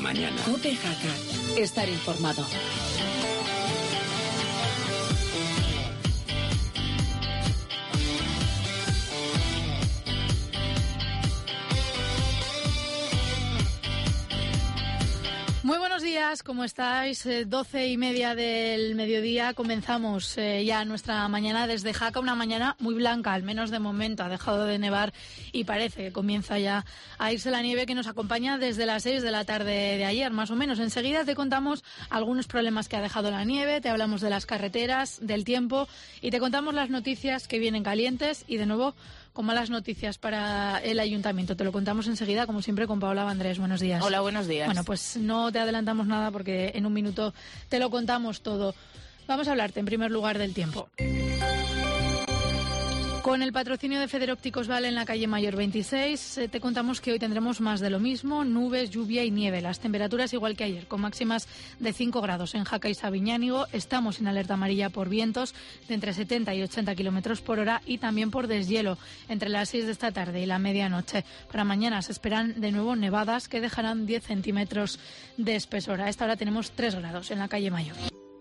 mañana. COPE Jaca. Estar informado. Muy buenos días, ¿cómo estáis? 12:30 del mediodía, comenzamos ya nuestra mañana desde Jaca, una mañana muy blanca, al menos de momento, ha dejado de nevar y parece que comienza ya a irse la nieve, que nos acompaña desde las 6 de la tarde de ayer, más o menos. Enseguida te contamos algunos problemas que ha dejado la nieve, te hablamos de las carreteras, del tiempo y te contamos las noticias que vienen calientes y de nuevo con malas noticias para el ayuntamiento. Te lo contamos enseguida, como siempre, con Paola Vandrés. Buenos días. Hola, buenos días. Bueno, pues no te adelantamos nada porque en un minuto te lo contamos todo. Vamos a hablarte en primer lugar del tiempo. Con el patrocinio de Federópticos Val en la calle Mayor 26, te contamos que hoy tendremos más de lo mismo, nubes, lluvia y nieve. Las temperaturas igual que ayer, con máximas de 5 grados en Jaca y Sabiñánigo. Estamos en alerta amarilla por vientos de entre 70 y 80 kilómetros por hora y también por deshielo entre las 6 de esta tarde y la medianoche. Para mañana se esperan de nuevo nevadas que dejarán 10 centímetros de espesor. A esta hora tenemos 3 grados en la calle Mayor.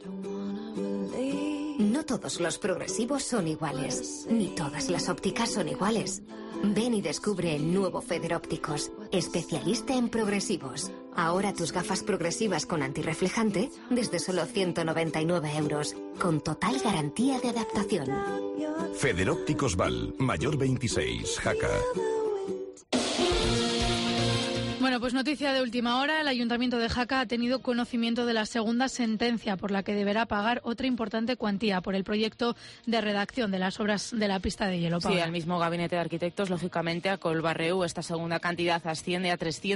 No todos los progresivos son iguales, ni todas las ópticas son iguales. Ven y descubre el nuevo Federópticos, especialista en progresivos. Ahora tus gafas progresivas con antirreflejante desde solo 199 euros, con total garantía de adaptación. Federópticos Val, Mayor 26, Jaca. Bueno, pues noticia de última hora. El Ayuntamiento de Jaca ha tenido conocimiento de la segunda sentencia por la que deberá pagar otra importante cuantía por el proyecto de redacción de las obras de la pista de hielo. Paula. Sí, al mismo gabinete de arquitectos, lógicamente, a Colbarreu, esta segunda cantidad asciende a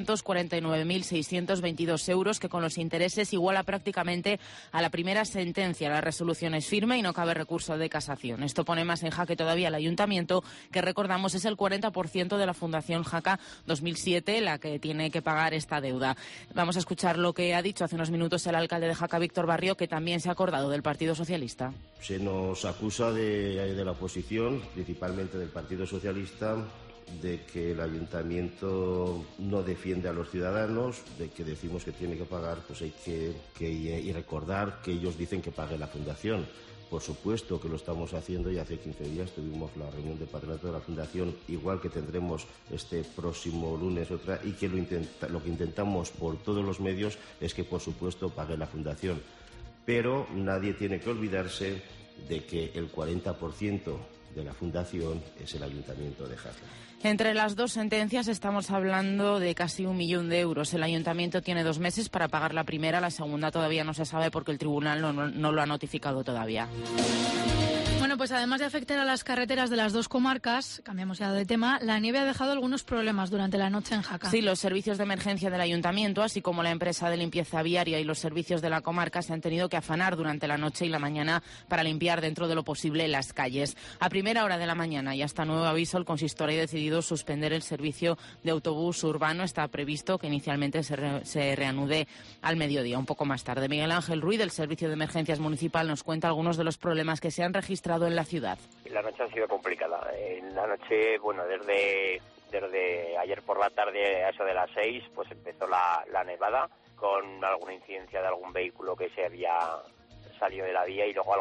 349.622 euros, que con los intereses iguala prácticamente a la primera sentencia. La resolución es firme y no cabe recurso de casación. Esto pone más en jaque todavía al Ayuntamiento, que recordamos es el 40% de la Fundación Jaca 2007, la que tiene que pagar esta deuda. Vamos a escuchar lo que ha dicho hace unos minutos el alcalde de Jaca, Víctor Barrio, que también se ha acordado del Partido Socialista. Se nos acusa de la oposición, principalmente del Partido Socialista, de que el ayuntamiento no defiende a los ciudadanos, de que decimos que tiene que pagar, pues hay que recordar que ellos dicen que pague la fundación. Por supuesto que lo estamos haciendo y hace 15 días tuvimos la reunión de patronato de la Fundación, igual que tendremos este próximo lunes otra, y que lo que intentamos por todos los medios es que, por supuesto, pague la Fundación. Pero nadie tiene que olvidarse de que el 40% de la Fundación es el Ayuntamiento de Jaca. Entre las dos sentencias estamos hablando de casi 1 millón de euros. El Ayuntamiento tiene 2 meses para pagar la primera, la segunda todavía no se sabe porque el tribunal no lo ha notificado todavía. Bueno, pues además de afectar a las carreteras de las dos comarcas, cambiamos ya de tema, la nieve ha dejado algunos problemas durante la noche en Jaca. Sí, los servicios de emergencia del Ayuntamiento, así como la empresa de limpieza viaria y los servicios de la comarca se han tenido que afanar durante la noche y la mañana para limpiar dentro de lo posible las calles. A primera hora de la mañana y hasta nuevo aviso, el consistorio ha decidido suspender el servicio de autobús urbano. Está previsto que inicialmente se reanude al mediodía, un poco más tarde. Miguel Ángel Ruiz, del Servicio de Emergencias Municipal, nos cuenta algunos de los problemas que se han registrado en la ciudad. La noche ha sido complicada. En la noche, bueno, desde ayer por la tarde a eso de las 6, pues empezó la nevada, con alguna incidencia de algún vehículo que se había salido de la vía y luego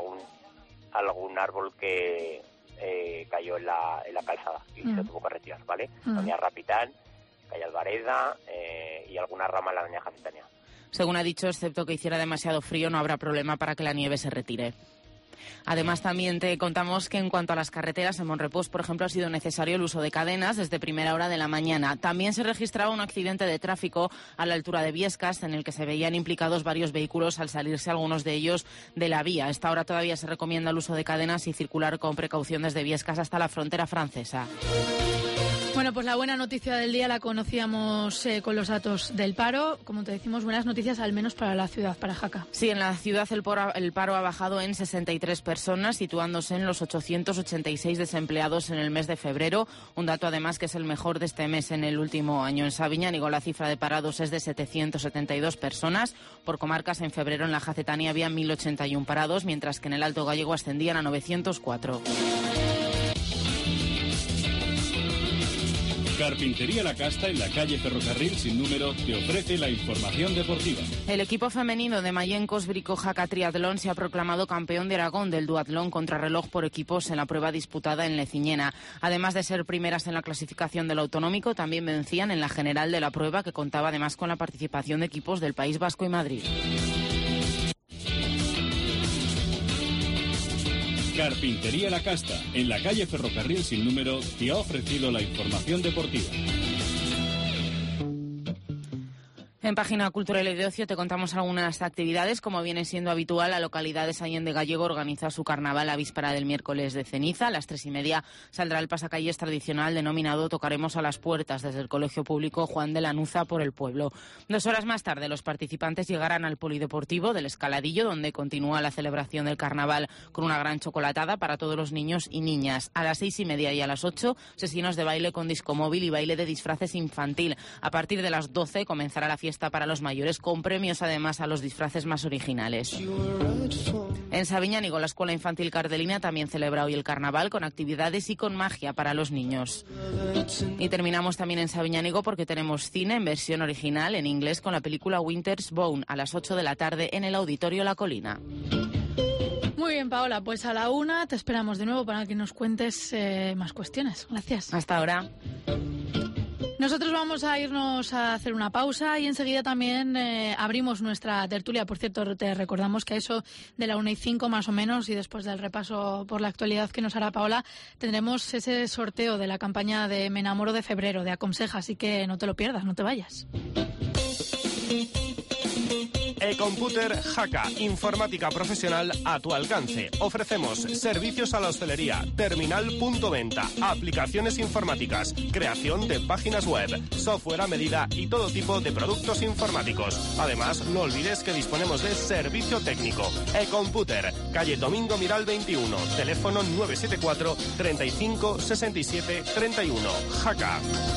algún árbol que cayó en la calzada y se tuvo que retirar, ¿vale? Doña Rapitán, calle Alvareda y alguna rama en la Doña Jacetania. Según ha dicho, excepto que hiciera demasiado frío, no habrá problema para que la nieve se retire. Además, también te contamos que en cuanto a las carreteras, en Monrepós, por ejemplo, ha sido necesario el uso de cadenas desde primera hora de la mañana. También se registraba un accidente de tráfico a la altura de Viescas, en el que se veían implicados varios vehículos al salirse algunos de ellos de la vía. A esta hora todavía se recomienda el uso de cadenas y circular con precaución desde Viescas hasta la frontera francesa. Bueno, pues la buena noticia del día la conocíamos con los datos del paro. Como te decimos, buenas noticias al menos para la ciudad, para Jaca. Sí, en la ciudad el paro ha bajado en 63 personas, situándose en los 886 desempleados en el mes de febrero. Un dato además que es el mejor de este mes en el último año. En Sabiñánigo la cifra de parados es de 772 personas. Por comarcas, en febrero en la Jacetania había 1.081 parados, mientras que en el Alto Gállego ascendían a 904. Carpintería La Casta, en la calle Ferrocarril sin número, te ofrece la información deportiva. El equipo femenino de Mayencos Brico Jaca Triatlón se ha proclamado campeón de Aragón del duatlón contrarreloj por equipos en la prueba disputada en Leciñena. Además de ser primeras en la clasificación del autonómico, también vencían en la general de la prueba, que contaba además con la participación de equipos del País Vasco y Madrid. Carpintería La Casta, en la calle Ferrocarril sin número, te ha ofrecido la información deportiva. En Página Cultural y de Ocio te contamos algunas actividades. Como viene siendo habitual, la localidad de Sallén de Gallego organiza su carnaval la víspera del miércoles de ceniza. A las 3:30 saldrá el pasacalles tradicional denominado Tocaremos a las Puertas desde el Colegio Público Juan de Lanuza por el pueblo. 2 horas más tarde los participantes llegarán al Polideportivo del Escaladillo, donde continúa la celebración del carnaval con una gran chocolatada para todos los niños y niñas. A las 6:30 y a las 8, sesiones de baile con disco móvil y baile de disfraces infantil. A partir de las 12 comenzará la fiesta para los mayores, con premios además a los disfraces más originales. En Sabiñánigo, la Escuela Infantil Cardelina también celebra hoy el carnaval con actividades y con magia para los niños. Y terminamos también en Sabiñánigo porque tenemos cine en versión original en inglés con la película Winter's Bone a las 8 de la tarde en el Auditorio La Colina. Muy bien, Paola, pues a la 1 te esperamos de nuevo para que nos cuentes más cuestiones. Gracias. Hasta ahora. Nosotros vamos a irnos a hacer una pausa y enseguida también abrimos nuestra tertulia. Por cierto, te recordamos que a eso de la 1:05 más o menos, y después del repaso por la actualidad que nos hará Paola, tendremos ese sorteo de la campaña de Me Enamoro de febrero de Aconseja, así que no te lo pierdas, no te vayas. eComputer Jaca, informática profesional a tu alcance. Ofrecemos servicios a la hostelería, terminal punto venta, aplicaciones informáticas, creación de páginas web, software a medida y todo tipo de productos informáticos. Además, no olvides que disponemos de servicio técnico. eComputer, calle Domingo Miral 21, teléfono 974 35 67 31. Jaca.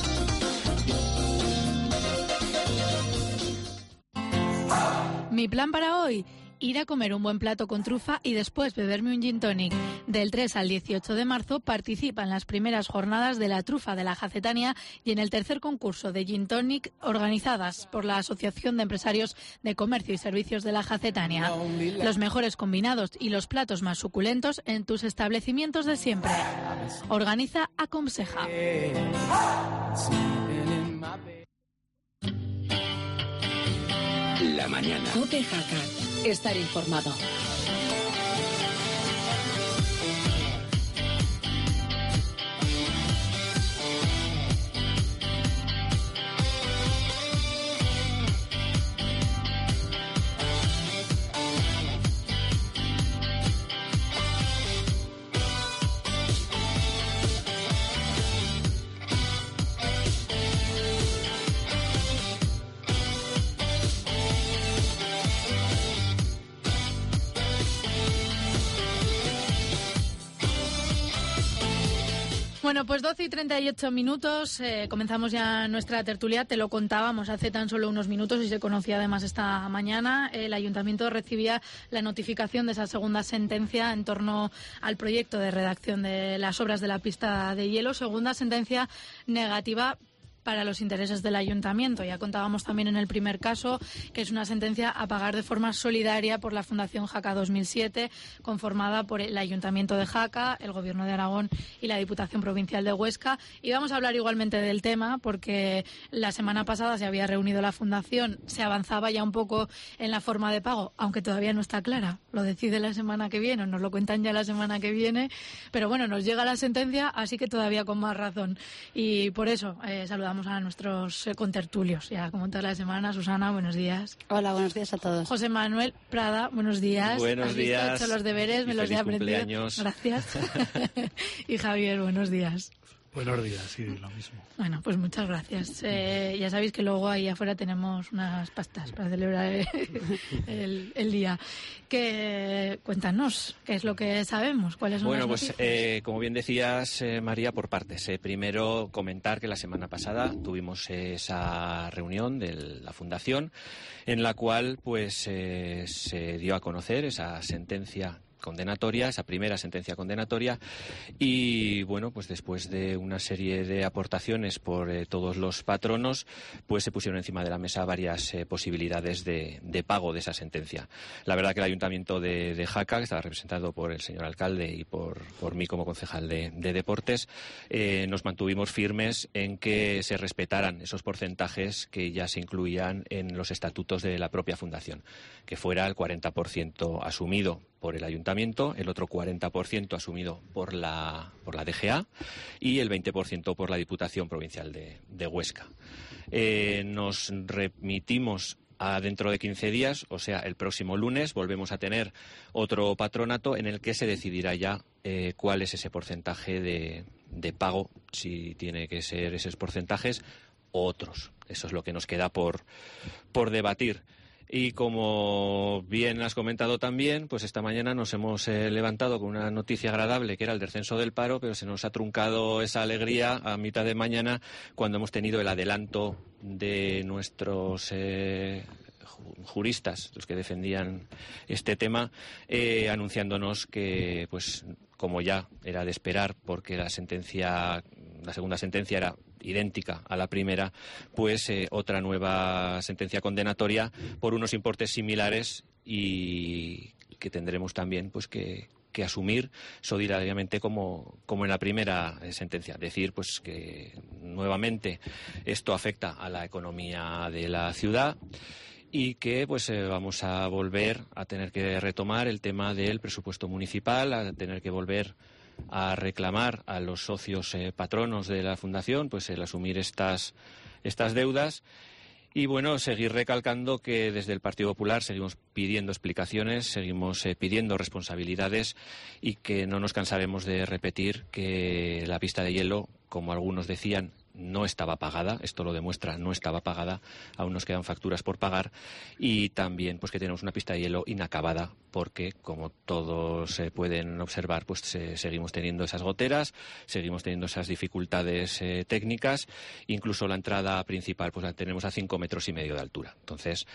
Mi plan para hoy, ir a comer un buen plato con trufa y después beberme un gin tonic. Del 3 al 18 de marzo participa en las primeras jornadas de la trufa de la Jacetania y en el tercer concurso de gin tonic organizadas por la Asociación de Empresarios de Comercio y Servicios de la Jacetania. Los mejores combinados y los platos más suculentos en tus establecimientos de siempre. Organiza Aconseja. La mañana. COPE Jaca. Estar informado. Bueno, pues 12:38, comenzamos ya nuestra tertulia. Te lo contábamos hace tan solo unos minutos y se conocía además esta mañana. El Ayuntamiento recibía la notificación de esa segunda sentencia en torno al proyecto de redacción de las obras de la pista de hielo. Segunda sentencia negativa para los intereses del Ayuntamiento. Ya contábamos también en el primer caso que es una sentencia a pagar de forma solidaria por la Fundación Jaca 2007, conformada por el Ayuntamiento de Jaca, el Gobierno de Aragón y la Diputación Provincial de Huesca. Y vamos a hablar igualmente del tema porque la semana pasada se había reunido la Fundación, se avanzaba ya un poco en la forma de pago, aunque todavía no está clara. Lo decide la semana que viene, o nos lo cuentan ya la semana que viene. Pero bueno, nos llega la sentencia, así que todavía con más razón. Y por eso saludamos a nuestros contertulios, ya como toda la semana. Susana, buenos días. Hola, buenos días a todos. José Manuel Prada, buenos días. Buenos días. He hecho los deberes, me los he aprendido. Cumpleaños. Gracias. Y Javier, buenos días. Buenos días, sí, lo mismo. Bueno, pues muchas gracias. Ya sabéis que luego ahí afuera tenemos unas pastas para celebrar el día. Cuéntanos, ¿qué es lo que sabemos? ¿Cuáles son las noticias? Como bien decías, María, por partes. Primero, comentar que la semana pasada tuvimos esa reunión de la Fundación en la cual pues se dio a conocer esa sentencia condenatoria, esa primera sentencia condenatoria, y bueno, pues después de una serie de aportaciones por todos los patronos, pues se pusieron encima de la mesa varias posibilidades de pago de esa sentencia. La verdad que el Ayuntamiento de Jaca, que estaba representado por el señor alcalde y por mí como concejal de Deportes, nos mantuvimos firmes en que se respetaran esos porcentajes que ya se incluían en los estatutos de la propia fundación, que fuera el 40% asumido por el Ayuntamiento, el otro 40% asumido por la DGA y el 20% por la Diputación Provincial de Huesca. Nos remitimos a dentro de 15 días, o sea, el próximo lunes, volvemos a tener otro patronato en el que se decidirá ya cuál es ese porcentaje de pago, si tiene que ser esos porcentajes o otros. Eso es lo que nos queda por debatir. Y como bien has comentado también, pues esta mañana nos hemos levantado con una noticia agradable, que era el descenso del paro, pero se nos ha truncado esa alegría a mitad de mañana cuando hemos tenido el adelanto de nuestros juristas, los que defendían este tema, anunciándonos que, pues como ya era de esperar, porque la segunda sentencia era idéntica a la primera, pues otra nueva sentencia condenatoria por unos importes similares y que tendremos también pues que asumir solidariamente como en la primera sentencia. Decir pues que nuevamente esto afecta a la economía de la ciudad y que pues vamos a volver a tener que retomar el tema del presupuesto municipal, a tener que volver a reclamar a los socios patronos de la Fundación pues el asumir estas deudas y bueno, seguir recalcando que desde el Partido Popular seguimos pidiendo explicaciones, seguimos pidiendo responsabilidades y que no nos cansaremos de repetir que la pista de hielo, como algunos decían, no estaba pagada, esto lo demuestra, no estaba pagada, aún nos quedan facturas por pagar y también pues que tenemos una pista de hielo inacabada porque como todos pueden observar pues seguimos teniendo esas goteras, seguimos teniendo esas dificultades técnicas, incluso la entrada principal pues la tenemos a 5,5 metros de altura, entonces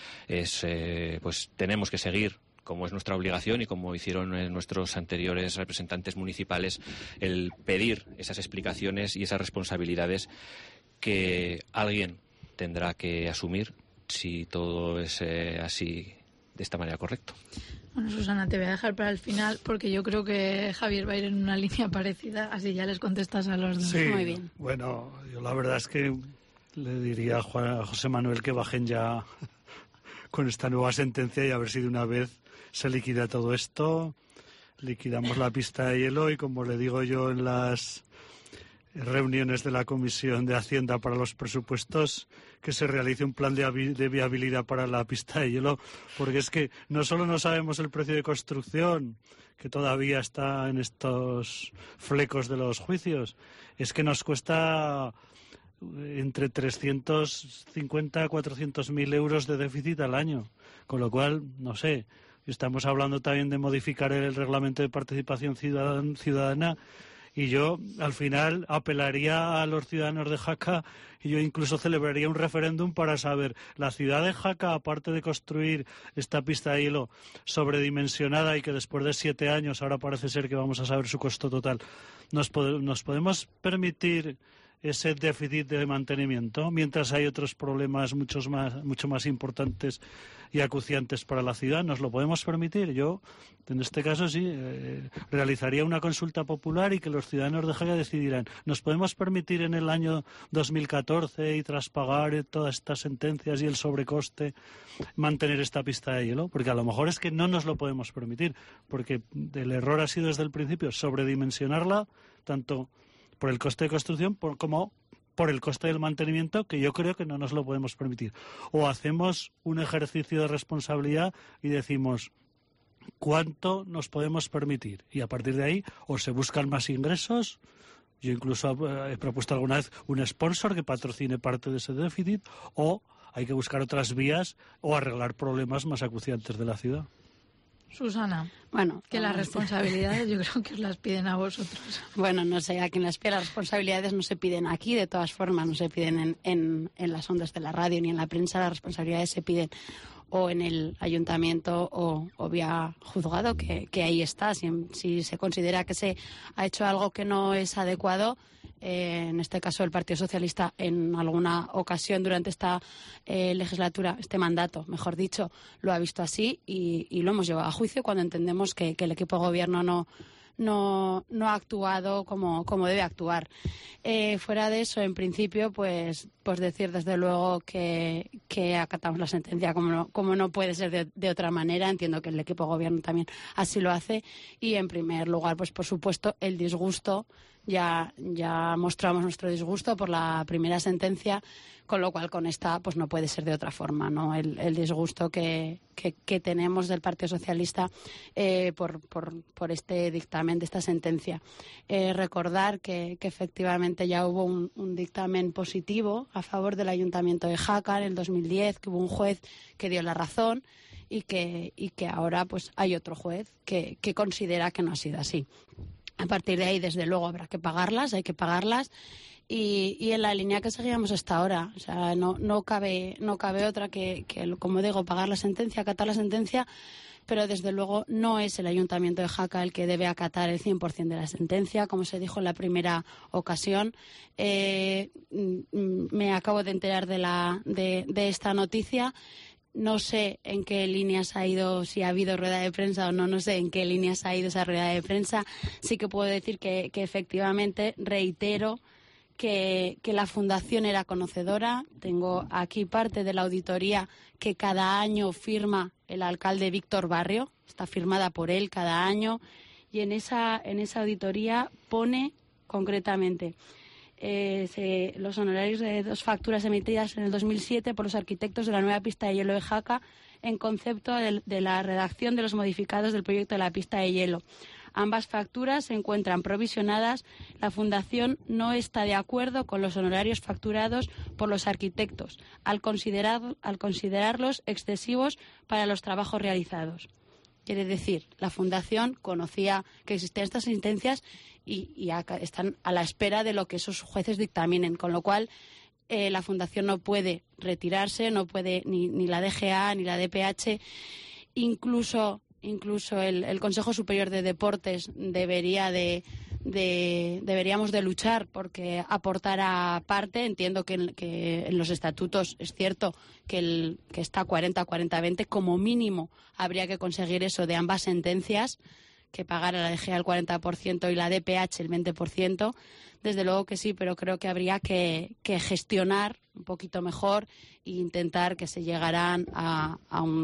pues tenemos que seguir, como es nuestra obligación y como hicieron nuestros anteriores representantes municipales, el pedir esas explicaciones y esas responsabilidades que alguien tendrá que asumir si todo es así de esta manera correcto. Bueno, Susana, te voy a dejar para el final porque yo creo que Javier va a ir en una línea parecida, así ya les contestas a los dos. Sí, muy bien. Bueno, yo la verdad es que le diría a José Manuel que bajen ya con esta nueva sentencia y a ver si de una vez se liquida todo esto, liquidamos la pista de hielo y como le digo yo en las reuniones de la Comisión de Hacienda para los presupuestos, que se realice un plan de viabilidad para la pista de hielo, porque es que no solo no sabemos el precio de construcción, que todavía está en estos flecos de los juicios, es que nos cuesta entre 350 a 400.000 euros de déficit al año, con lo cual, no sé. Estamos hablando también de modificar el reglamento de participación ciudadana y yo al final apelaría a los ciudadanos de Jaca y yo incluso celebraría un referéndum para saber, la ciudad de Jaca, aparte de construir esta pista de hielo sobredimensionada y que después de 7 años ahora parece ser que vamos a saber su costo total, ¿nos podemos permitir ese déficit de mantenimiento mientras hay otros problemas mucho más importantes y acuciantes para la ciudad? ¿Nos lo podemos permitir? Yo, en este caso, sí, realizaría una consulta popular y que los ciudadanos de Jaca decidirán, ¿nos podemos permitir en el año 2014 y tras pagar todas estas sentencias y el sobrecoste mantener esta pista de hielo? Porque a lo mejor es que no nos lo podemos permitir, porque el error ha sido desde el principio sobredimensionarla, tanto por el coste de construcción como por el coste del mantenimiento, que yo creo que no nos lo podemos permitir. O hacemos un ejercicio de responsabilidad y decimos cuánto nos podemos permitir. Y a partir de ahí o se buscan más ingresos, yo incluso he propuesto alguna vez un sponsor que patrocine parte de ese déficit, o hay que buscar otras vías o arreglar problemas más acuciantes de la ciudad. Susana, bueno, que las responsabilidades yo creo que os las piden a vosotros. Bueno, no sé, a quien las pide las responsabilidades no se piden aquí, de todas formas, no se piden en las ondas de la radio ni en la prensa, las responsabilidades se piden o en el ayuntamiento o vía juzgado, que ahí está. Si se considera que se ha hecho algo que no es adecuado, en este caso el Partido Socialista en alguna ocasión durante esta legislatura, este mandato, mejor dicho, lo ha visto así y lo hemos llevado a juicio cuando entendemos que el equipo de gobierno no ha actuado como debe actuar. Fuera de eso, en principio, pues decir desde luego que acatamos la sentencia como no puede ser de otra manera. Entiendo que el equipo de gobierno también así lo hace. Y en primer lugar, pues por supuesto, el disgusto. Ya mostramos nuestro disgusto por la primera sentencia, con lo cual con esta pues no puede ser de otra forma, ¿no? El disgusto que tenemos del Partido Socialista por este dictamen de esta sentencia. Recordar que efectivamente ya hubo un dictamen positivo a favor del Ayuntamiento de Jaca en el 2010, que hubo un juez que dio la razón y que ahora pues hay otro juez que considera que no ha sido así. A partir de ahí, desde luego, habrá que pagarlas, hay que pagarlas. Y en la línea que seguíamos hasta ahora, o sea, no cabe otra que, como digo, pagar la sentencia, acatar la sentencia, pero desde luego no es el Ayuntamiento de Jaca el que debe acatar el 100% de la sentencia, como se dijo en la primera ocasión. Me acabo de enterar de esta noticia. No sé en qué líneas ha ido, si ha habido rueda de prensa o no sé en qué líneas ha ido esa rueda de prensa. Sí que puedo decir que efectivamente reitero que la Fundación era conocedora. Tengo aquí parte de la auditoría que cada año firma el alcalde Víctor Barrio, está firmada por él cada año, y en esa auditoría pone concretamente los honorarios de 2 facturas emitidas en el 2007 por los arquitectos de la nueva pista de hielo de Jaca en concepto de la redacción de los modificados del proyecto de la pista de hielo. Ambas facturas se encuentran provisionadas. La Fundación no está de acuerdo con los honorarios facturados por los arquitectos al considerarlos excesivos para los trabajos realizados. Quiere decir, la Fundación conocía que existían estas sentencias y están a la espera de lo que esos jueces dictaminen, con lo cual la Fundación no puede retirarse, no puede ni la DGA ni la DPH, incluso el Consejo Superior de Deportes deberíamos de luchar porque aportara parte. Entiendo que en los estatutos es cierto que está 40-40-20, como mínimo habría que conseguir eso de ambas sentencias, que pagara la DGA el 40% y la DPH el 20%. Desde luego que sí, pero creo que habría que gestionar un poquito mejor e intentar que se llegaran a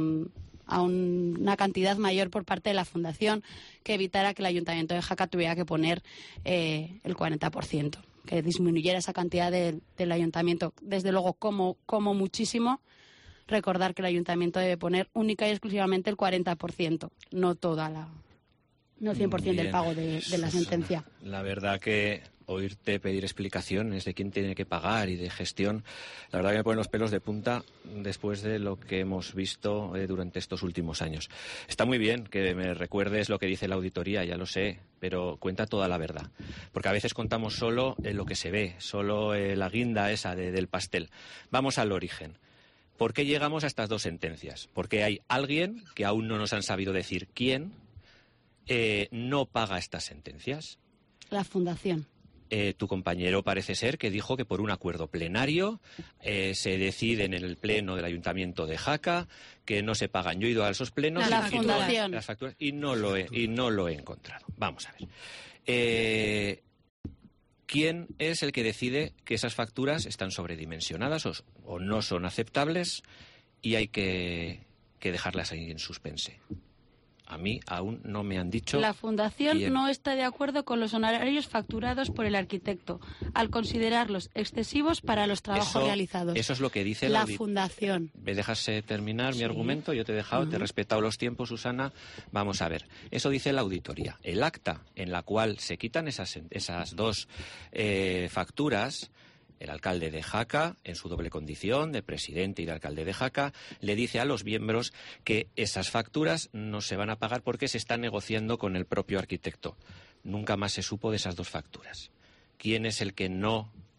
una cantidad mayor por parte de la Fundación, que evitara que el Ayuntamiento de Jaca tuviera que poner el 40%, que disminuyera esa cantidad del Ayuntamiento. Desde luego, como muchísimo, recordar que el Ayuntamiento debe poner única y exclusivamente el 40%, no 100% del pago de la sentencia. La verdad que oírte pedir explicaciones de quién tiene que pagar y de gestión, la verdad que me ponen los pelos de punta después de lo que hemos visto durante estos últimos años. Está muy bien que me recuerdes lo que dice la auditoría, ya lo sé, pero cuenta toda la verdad. Porque a veces contamos solo lo que se ve, solo la guinda esa del pastel. Vamos al origen. ¿Por qué llegamos a estas 2 sentencias? Porque hay alguien, que aún no nos han sabido decir quién, no paga estas sentencias. La Fundación. Tu compañero parece ser que dijo que por un acuerdo plenario se decide en el pleno del Ayuntamiento de Jaca que no se pagan. Yo he ido a esos plenos la Fundación. Las facturas y no lo he encontrado. Vamos a ver. ¿Quién es el que decide que esas facturas están sobredimensionadas o no son aceptables y hay que dejarlas ahí en suspense? A mí aún no me han dicho. La Fundación quién. No está de acuerdo con los honorarios facturados por el arquitecto, al considerarlos excesivos para los trabajos realizados. Eso es lo que dice la Fundación. ¿Me dejas terminar mi argumento? Yo te he dejado, te he respetado los tiempos, Susana. Vamos a ver. Eso dice la auditoría. El acta en la cual se quitan esas 2 facturas. El alcalde de Jaca, en su doble condición de presidente y de alcalde de Jaca, le dice a los miembros que esas facturas no se van a pagar porque se está negociando con el propio arquitecto. Nunca más se supo de esas 2 facturas. ¿Quién es el que no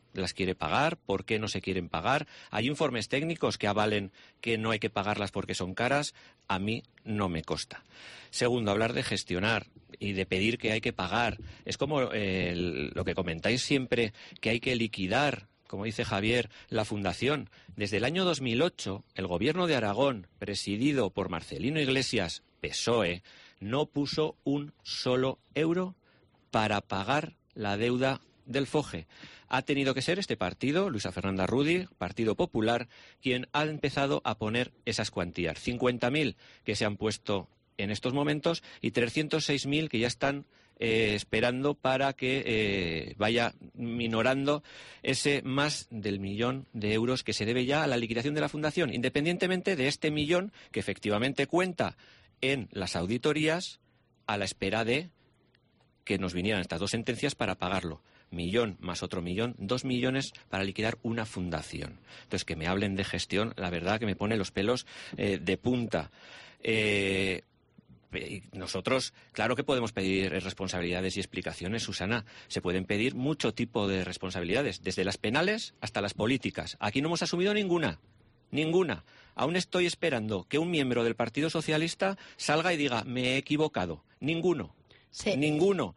las quiere pagar, por qué no se quieren pagar. Hay informes técnicos que avalen que no hay que pagarlas porque son caras. A mí no me consta. Segundo, hablar de gestionar y de pedir que hay que pagar. Es como lo que comentáis siempre, que hay que liquidar, como dice Javier, la fundación. Desde el año 2008, el gobierno de Aragón, presidido por Marcelino Iglesias, PSOE, no puso un solo euro para pagar la deuda del FOGE. Ha tenido que ser este partido, Luisa Fernanda Rudi, Partido Popular, quien ha empezado a poner esas cuantías. 50.000 que se han puesto en estos momentos y 306.000 que ya están esperando para que vaya minorando ese más del 1 millón de euros que se debe ya a la liquidación de la fundación, independientemente de este 1 millón que efectivamente cuenta en las auditorías a la espera de que nos vinieran estas 2 sentencias para pagarlo. 1 millón más otro 1 millón, 2 millones para liquidar una fundación. Entonces, que me hablen de gestión, la verdad que me pone los pelos de punta. Nosotros, claro que podemos pedir responsabilidades y explicaciones, Susana. Se pueden pedir mucho tipo de responsabilidades, desde las penales hasta las políticas. Aquí no hemos asumido ninguna. Ninguna. Aún estoy esperando que un miembro del Partido Socialista salga y diga, me he equivocado. Ninguno. Sí. Ninguno.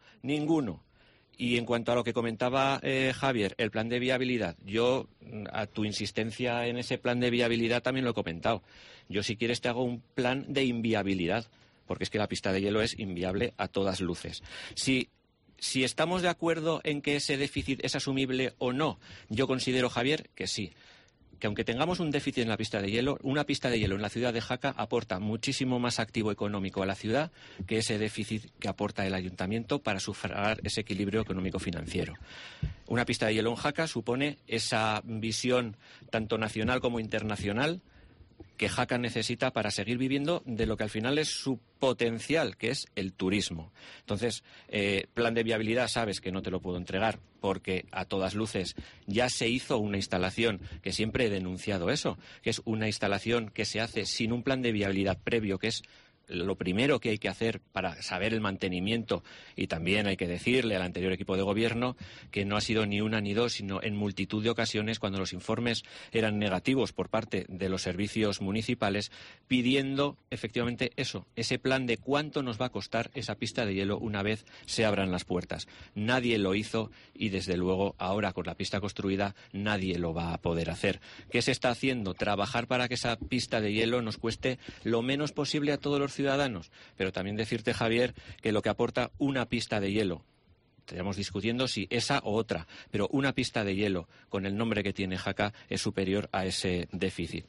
Y en cuanto a lo que comentaba Javier, el plan de viabilidad, yo a tu insistencia en ese plan de viabilidad también lo he comentado. Yo, si quieres, te hago un plan de inviabilidad, porque es que la pista de hielo es inviable a todas luces. Si estamos de acuerdo en que ese déficit es asumible o no, yo considero, Javier, que sí. Que aunque tengamos un déficit en la pista de hielo, una pista de hielo en la ciudad de Jaca aporta muchísimo más activo económico a la ciudad que ese déficit que aporta el ayuntamiento para sufragar ese equilibrio económico-financiero. Una pista de hielo en Jaca supone esa visión tanto nacional como internacional que Jaca necesita para seguir viviendo de lo que al final es su potencial, que es el turismo. Entonces, plan de viabilidad, sabes que no te lo puedo entregar porque a todas luces ya se hizo una instalación, que siempre he denunciado eso, que es una instalación que se hace sin un plan de viabilidad previo, que es lo primero que hay que hacer para saber el mantenimiento. Y también hay que decirle al anterior equipo de gobierno que no ha sido ni una ni dos, sino en multitud de ocasiones cuando los informes eran negativos por parte de los servicios municipales, pidiendo efectivamente eso, ese plan de cuánto nos va a costar esa pista de hielo una vez se abran las puertas. Nadie lo hizo y desde luego ahora con la pista construida nadie lo va a poder hacer. ¿Qué se está haciendo? Trabajar para que esa pista de hielo nos cueste lo menos posible a todos los ciudadanos, pero también decirte, Javier, que lo que aporta una pista de hielo, estaríamos discutiendo si esa o otra, pero una pista de hielo con el nombre que tiene Jaca es superior a ese déficit.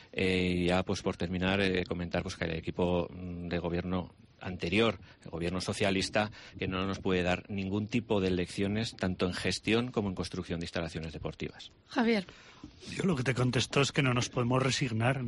Ya pues por terminar, comentar pues que el equipo de gobierno anterior, el gobierno socialista, que no nos puede dar ningún tipo de lecciones tanto en gestión como en construcción de instalaciones deportivas. Javier. Yo lo que te contesto es que no nos podemos resignar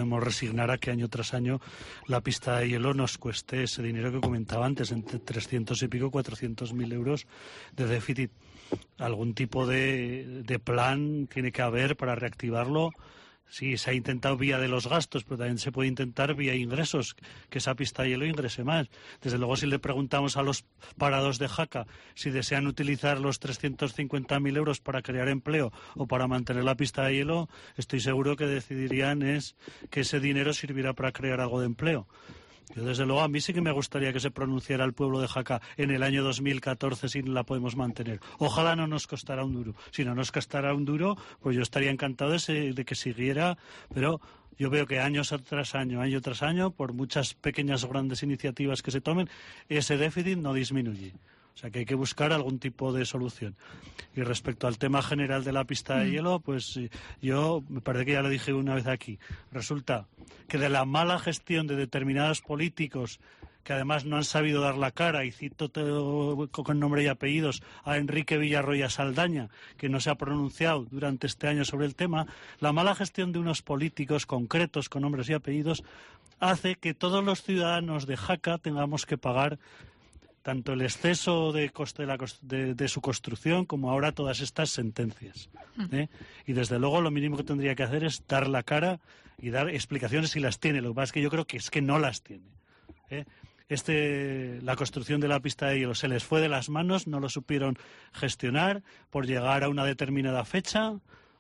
a que año tras año la pista de hielo nos cueste ese dinero que comentaba antes, entre 300 y pico, 400.000 euros de déficit. Algún tipo de plan tiene que haber para reactivarlo. Sí, se ha intentado vía de los gastos, pero también se puede intentar vía ingresos, que esa pista de hielo ingrese más. Desde luego, si le preguntamos a los parados de Jaca si desean utilizar los 350.000 euros para crear empleo o para mantener la pista de hielo, estoy seguro que decidirían es que ese dinero sirviera para crear algo de empleo. Yo, desde luego, a mí sí que me gustaría que se pronunciara el pueblo de Jaca en el año 2014 si la podemos mantener. Ojalá no nos costara un duro. Si no nos costara un duro, pues yo estaría encantado de que siguiera, pero yo veo que año tras año, por muchas pequeñas o grandes iniciativas que se tomen, ese déficit no disminuye. O sea que hay que buscar algún tipo de solución. Y respecto al tema general de la pista de hielo, pues yo me parece que ya lo dije una vez aquí. Resulta que de la mala gestión de determinados políticos que además no han sabido dar la cara, y cito con nombre y apellidos a Enrique Villarroya Saldaña, que no se ha pronunciado durante este año sobre el tema, la mala gestión de unos políticos concretos con nombres y apellidos hace que todos los ciudadanos de Jaca tengamos que pagar tanto el exceso de coste de su construcción como ahora todas estas sentencias. Y desde luego lo mínimo que tendría que hacer es dar la cara y dar explicaciones si las tiene. Lo que pasa es que yo creo que no las tiene. la construcción de la pista de hielo se les fue de las manos, no lo supieron gestionar por llegar a una determinada fecha,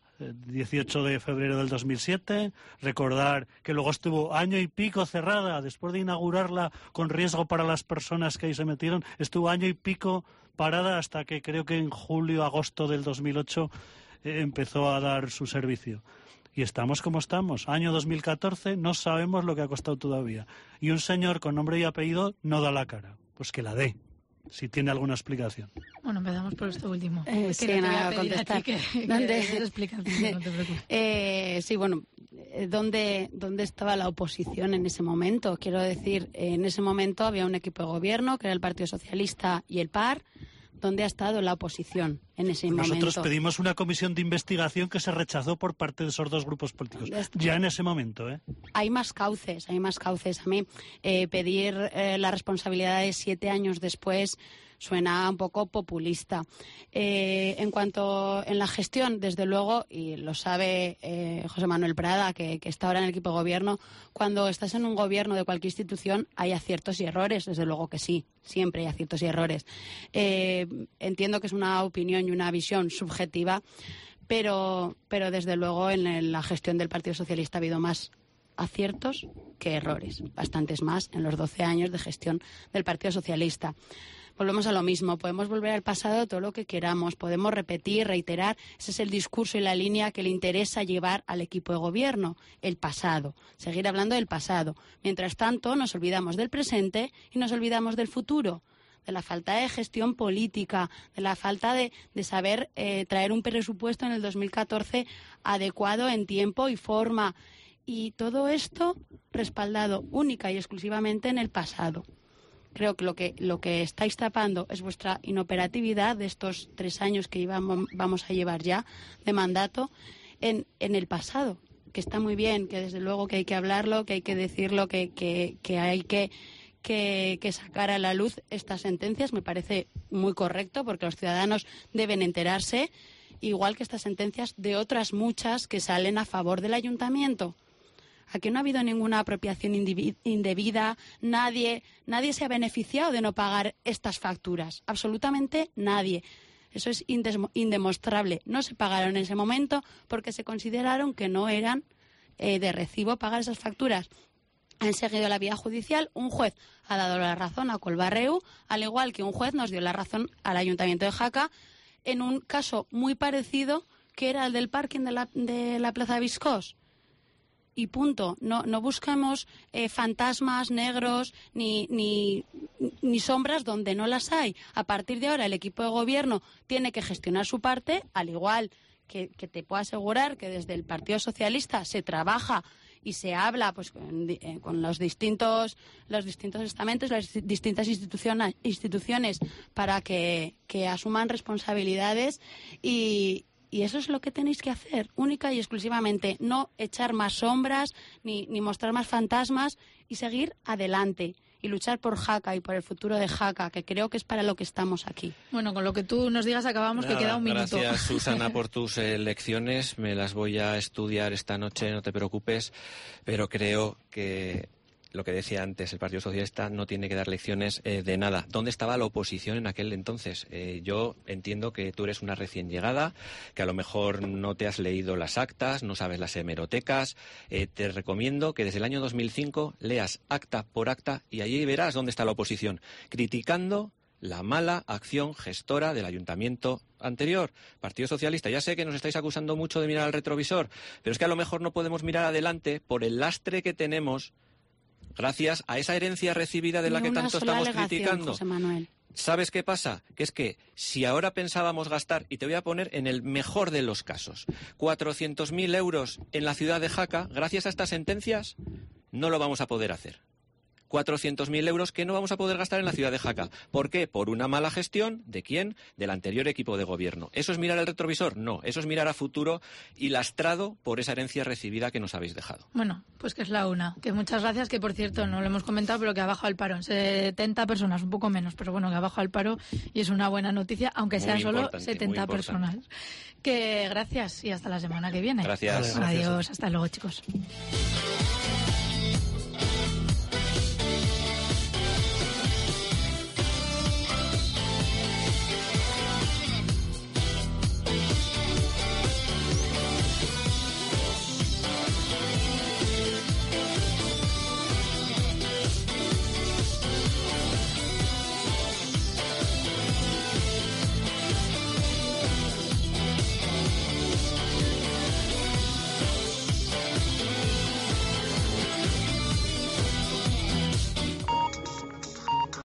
18 de febrero del 2007, recordar que luego estuvo año y pico cerrada, después de inaugurarla con riesgo para las personas que ahí se metieron, estuvo año y pico parada hasta que creo que en julio, agosto del 2008 empezó a dar su servicio. Y estamos como estamos. Año 2014, no sabemos lo que ha costado todavía. Y un señor con nombre y apellido no da la cara. Pues que la dé, si tiene alguna explicación. Bueno, empezamos por esto último. Sí, nada, a contestar. Explicación, no te preocupes. Sí, bueno, ¿dónde estaba la oposición en ese momento? Quiero decir, en ese momento había un equipo de gobierno, que era el Partido Socialista y el PAR. ¿Dónde ha estado la oposición en ese momento? Nosotros pedimos una comisión de investigación que se rechazó por parte de esos dos grupos políticos. Ya en ese momento, ¿eh? Hay más cauces. A mí pedir la responsabilidad de 7 años después suena un poco populista. En cuanto en la gestión, desde luego, y lo sabe José Manuel Prada, que está ahora en el equipo de gobierno, cuando estás en un gobierno de cualquier institución hay aciertos y errores, desde luego que sí, siempre hay aciertos y errores. Entiendo que es una opinión y una visión subjetiva, pero desde luego en la gestión del Partido Socialista ha habido más aciertos que errores, bastantes más en los 12 años de gestión del Partido Socialista. Volvemos a lo mismo, podemos volver al pasado todo lo que queramos, podemos repetir, reiterar, ese es el discurso y la línea que le interesa llevar al equipo de gobierno, el pasado, seguir hablando del pasado. Mientras tanto, nos olvidamos del presente y nos olvidamos del futuro, de la falta de gestión política, de la falta de saber traer un presupuesto en el 2014 adecuado en tiempo y forma. Y todo esto respaldado única y exclusivamente en el pasado. Creo que lo que estáis tapando es vuestra inoperatividad de estos 3 años que vamos a llevar ya de mandato en el pasado, que está muy bien, que desde luego que hay que hablarlo, que hay que decirlo, que hay que sacar a la luz estas sentencias. Me parece muy correcto porque los ciudadanos deben enterarse, igual que estas sentencias de otras muchas que salen a favor del ayuntamiento. Aquí no ha habido ninguna apropiación indebida, nadie se ha beneficiado de no pagar estas facturas, absolutamente nadie. Eso es indemostrable. No se pagaron en ese momento porque se consideraron que no eran de recibo pagar esas facturas. Han seguido la vía judicial, un juez ha dado la razón a Colbarreu, al igual que un juez nos dio la razón al Ayuntamiento de Jaca en un caso muy parecido que era el del parking de la Plaza de Viscós. Y punto. No buscamos fantasmas negros ni sombras donde no las hay. A partir de ahora el equipo de gobierno tiene que gestionar su parte, al igual que te puedo asegurar que desde el Partido Socialista se trabaja y se habla pues con los distintos estamentos, las distintas instituciones para que asuman responsabilidades y eso es lo que tenéis que hacer, única y exclusivamente. No echar más sombras ni mostrar más fantasmas y seguir adelante y luchar por Jaca y por el futuro de Jaca, que creo que es para lo que estamos aquí. Bueno, con lo que tú nos digas acabamos, que queda un minuto. Gracias, Susana, por tus lecciones. Me las voy a estudiar esta noche, no te preocupes, pero creo que lo que decía antes, el Partido Socialista no tiene que dar lecciones de nada. ¿Dónde estaba la oposición en aquel entonces? Yo entiendo que tú eres una recién llegada, que a lo mejor no te has leído las actas, no sabes las hemerotecas. Te recomiendo que desde el año 2005 leas acta por acta y allí verás dónde está la oposición, criticando la mala acción gestora del ayuntamiento anterior. Partido Socialista, ya sé que nos estáis acusando mucho de mirar al retrovisor, pero es que a lo mejor no podemos mirar adelante por el lastre que tenemos gracias a esa herencia recibida de la que tanto estamos criticando. José Manuel. ¿Sabes qué pasa? Que es que si ahora pensábamos gastar, y te voy a poner en el mejor de los casos, 400.000 euros en la ciudad de Jaca, gracias a estas sentencias, no lo vamos a poder hacer. 400.000 euros que no vamos a poder gastar en la ciudad de Jaca. ¿Por qué? Por una mala gestión. ¿De quién? Del anterior equipo de gobierno. ¿Eso es mirar el retrovisor? No, eso es mirar a futuro y lastrado por esa herencia recibida que nos habéis dejado. Bueno, pues que es la una. Que muchas gracias, que por cierto, no lo hemos comentado, pero que ha bajado el paro. 70 personas, un poco menos, pero bueno, que ha bajado el paro y es una buena noticia, aunque sean solo 70 personas. Que gracias y hasta la semana que viene. Gracias. Adiós, hasta luego, chicos.